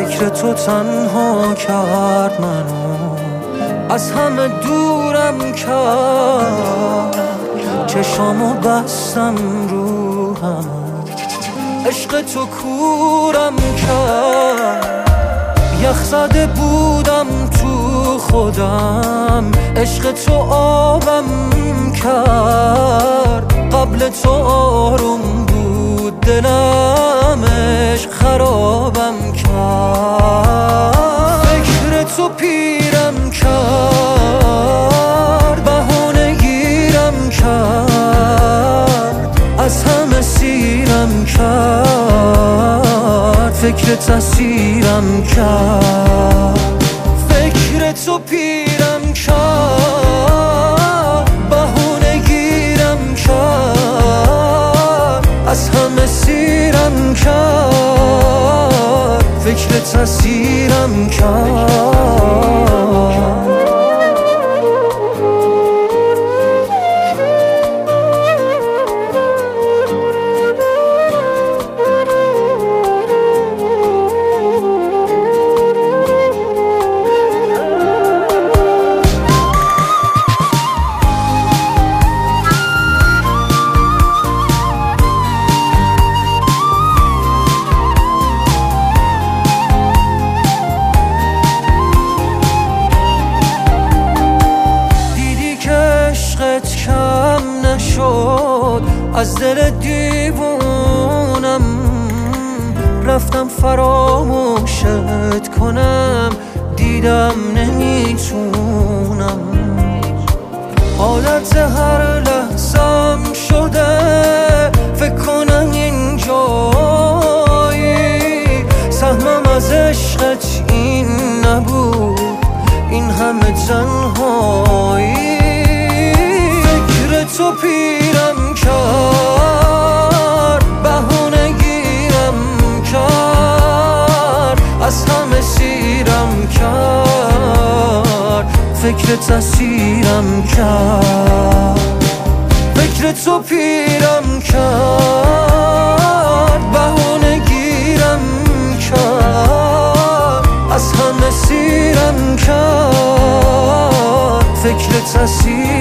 فکر تو تنها کرد منو، از همه دورم کرد. چشامو بستم رو هم، عشق تو کورم کرد. یخ زده بودم تو خودم، عشق تو آبم کرد. قبل تو آروم بود دلم، عشق خرابم کرد. فکر تو پیرم کرد، بهونه گیرم کرد، از همه سیرم کرد. فکر تسیرم کرد. فکر تو پیرم کرد، بهونه گیرم کرد، از همه سیرم کرد. فکر تسیرم کرد. کم نشد از دل دیوونم، رفتم فراموشت کنم، دیدم نمیتونم. عادت هر لحظم شده، فکر کنم اینجایی. سهمم از عشقت این نبود، این همه تنهایی. تو پیرم کرد، بهونه گیرم کرد، از همه سیرم کرد. فکر تسیرم کرد. فکر تو پیرم کرد، بهونه گیرم کرد، از همه سیرم کرد. فکر تسیرم